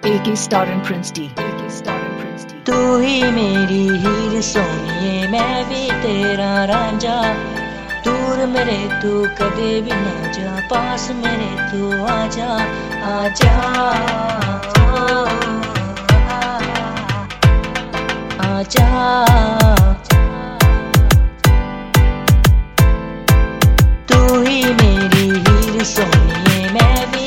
AK Star and Prince D. तू ही मेरी हीर सोनिए, मैं भी तेरा रांझा। दूर मेरे तू कदे भी ना जा, पास मेरे तू आजा आजा आजा।